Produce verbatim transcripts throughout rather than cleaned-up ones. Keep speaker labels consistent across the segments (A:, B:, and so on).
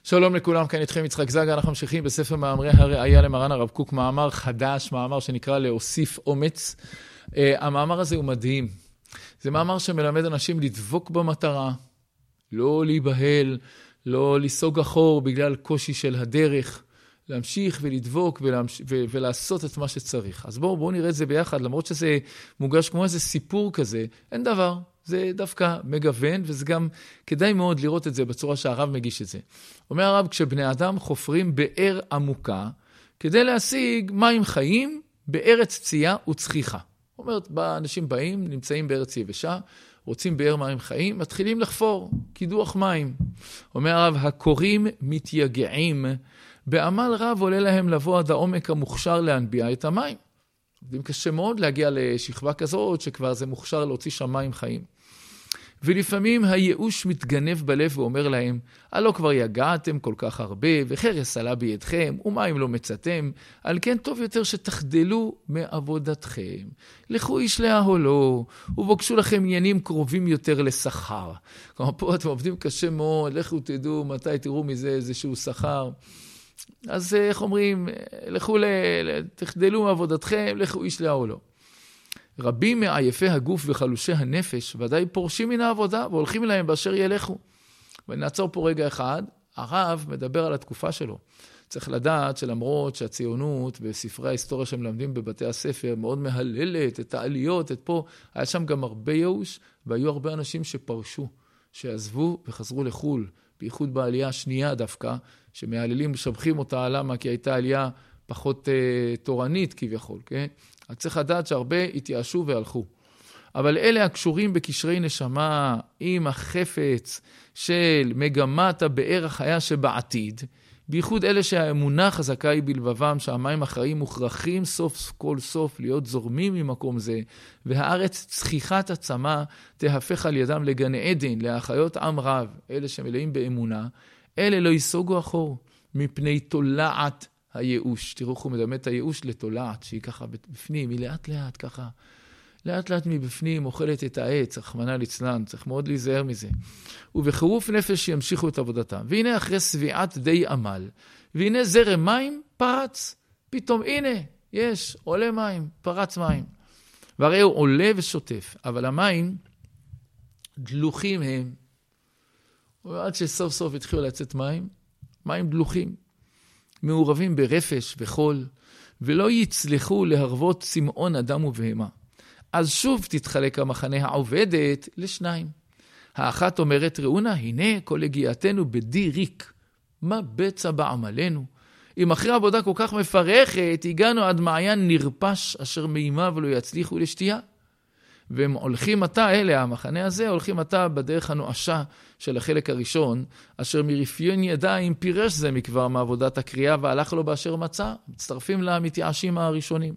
A: שלום לכולם, כאן איתכם יצחק זגה, אנחנו ממשיכים בספר מאמרי הראייה למרן הרב קוק, מאמר חדש, מאמר שנקרא להוסיף אומץ. Uh, המאמר הזה הוא מדהים. זה מאמר שמלמד אנשים לדבוק במטרה, לא להיבהל, לא לסוג אחור בגלל קושי של הדרך, להמשיך ולדבוק ולהמש... ו... ולעשות את מה שצריך. אז בואו בואו נראה את זה ביחד, למרות שזה מוגש כמו איזה סיפור כזה, אין דבר. זה דווקא מגוון, וזה גם כדאי מאוד לראות את זה בצורה שהרב מגיש את זה. אומר הרב, כשבני אדם חופרים באר עמוקה, כדי להשיג מים חיים בארץ צייה וצחיחה. זאת אומרת, אנשים באים, נמצאים בארץ יבשה, רוצים באר מים חיים, מתחילים לחפור, קידוח מים. אומר הרב, הקוראים מתייגעים, בעמל רב עולה להם לבוא עד העומק המוכשר להנביע את המים. עובדים קשה מאוד להגיע לשכבה כזאת, שכבר זה מוכשר להוציא שם מים חיים. ולפעמים הייאוש מתגנב בלב ואומר להם, הלא כבר יגעתם כל כך הרבה, וחרס עלה בידכם, ומים לא מצאתם, על כן טוב יותר שתחדלו מעבודתכם. לכו איש להולו, ובוקשו לכם עניינים קרובים יותר לשכר. כלומר, פה אתם עובדים קשה מאוד, לכו תדעו מתי תראו מזה איזשהו שכר. אז איך אומרים, לכו, תחדלו מעבודתכם, לכו איש להולו. רבים מעייפי הגוף וחלושי הנפש ודאי פורשים מן העבודה והולכים אליהם באשר ילכו. ונעצור פה רגע אחד, הרב מדבר על התקופה שלו. צריך לדעת שלמרות שהציונות וספרי ההיסטוריה שמלמדים בבתי הספר מאוד מהללת את העליות, את פה, היה שם גם הרבה ייאוש, והיו הרבה אנשים שפרשו, שעזבו וחזרו לחול, בייחוד בעלייה השנייה דווקא, שמהללים משבחים אותה, למה? כי הייתה עלייה פחות uh, תורנית כביכול, כן? אז צריך לדעת שהרבה התייאשו והלכו. אבל אלה הקשורים בקשרי נשמה עם החפץ של מגמת הבאר החיה שבעתיד, בייחוד אלה שהאמונה חזקה היא בלבבם, שהמים החיים מוכרחים סוף כל סוף להיות זורמים ממקום זה, והארץ צחיחת עצמה תהפך על ידם לגן עדן, להחיות עם רב, אלה שמלאים באמונה, אלה לא יסוגו אחור מפני תולעת הייאוש. תראו, הוא מדמה את הייאוש לתולעת, שהיא ככה בפנים, היא לאט לאט ככה, לאט לאט מבפנים אוכלת את העץ, רחמנא ליצלן, צריך מאוד להיזהר מזה. ובחירוף נפש ימשיכו את עבודתם. והנה אחרי סביעת די עמל, והנה זרם מים פרץ, פתאום הנה, יש, עולה מים, פרץ מים. והרי הוא עולה ושוטף, אבל המים דלוחים הם. ועד שסוף סוף התחילו לצאת מים, מים דלוחים. מעורבים ברפש וחול, ולא יצליחו להרוות צמאון אדם ובהמה. אז שוב תתחלק המחנה העובדת לשניים. האחת אומרת, ראונה, הנה כל הגיעתנו בדי ריק. מה בצע בעמלנו? אם אחרי עבודה כל כך מפרכת, הגענו עד מעיין נרפש אשר מימה ולא יצליחו לשתייה. והם הולכים עתה, אלה, המחנה הזה, הולכים עתה בדרך הנואשה של החלק הראשון, אשר מרפיון ידיים פירש זה מכבר מעבודת הקריאה, והלך לו באשר מצא, מצטרפים למתייאשים הראשונים.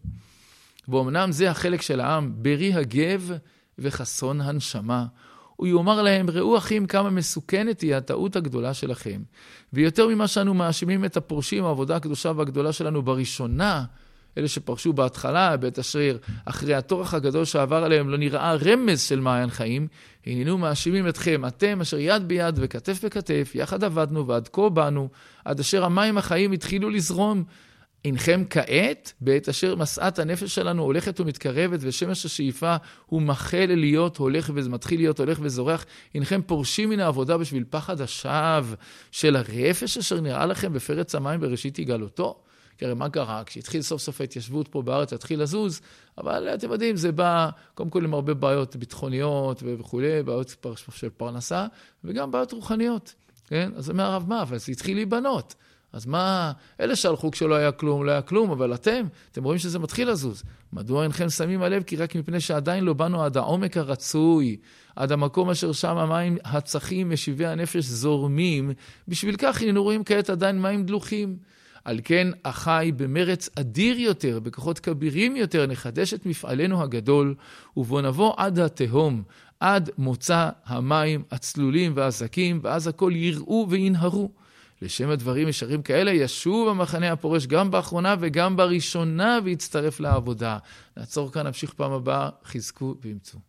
A: ואומנם זה החלק של העם, ברי הגב וחסון הנשמה. הוא יאמר להם, ראו אחים כמה מסוכנת היא הטעות הגדולה שלכם. ויותר ממה שאנו מאשימים את הפורשים, העבודה הקדושה והגדולה שלנו בראשונה, אלה שפרשו בהתחלה, בית השריר, אחרי התורך הגדול שעבר עליהם, לא נראה רמז של מעיין חיים, הננו מאשימים אתכם, אתם אשר יד ביד וכתף בכתף, יחד עבדנו ועד כה באנו, עד אשר המים החיים התחילו לזרום. אינכם כעת, בעת אשר מסעת הנפש שלנו הולכת ומתקרבת, ושמש השאיפה הוא מחל להיות, הולך ומתחיל להיות, הולך וזורח, אינכם פורשים מן העבודה בשביל פחד השווא של הרפש אשר נראה לכם בפרץ המים בראשית יגלותו. כי הרי מה קרה? כשהתחיל סוף סוף ההתיישבות פה בארץ, התחיל לזוז, אבל אתם יודעים, זה בא קודם כל עם הרבה בעיות ביטחוניות וכו', בעיות של פרנסה, וגם בעיות רוחניות. כן? אז אומר הרב, מה? אבל זה התחיל להיבנות. אז מה? אלה שהלכו כשלא היה כלום, לא היה כלום, אבל אתם, אתם רואים שזה מתחיל לזוז. מדוע אינכם שמים הלב? כי רק מפני שעדיין לא באנו עד העומק הרצוי, עד המקום אשר שם המים הצחים משיבי הנפש זורמים, בשביל כך היינו רואים כעת עדיין מים דלוחים. על כן, אחי, במרץ אדיר יותר, בכוחות כבירים יותר, נחדש את מפעלנו הגדול, ובוא נבוא עד התהום, עד מוצא המים הצלולים והזקים, ואז הכל יראו וינהרו. לשם הדברים ישרים כאלה, ישוב המחנה הפורש גם באחרונה וגם בראשונה, ויצטרף לעבודה. נעצור כאן, נמשיך פעם הבאה, חזקו וימצאו.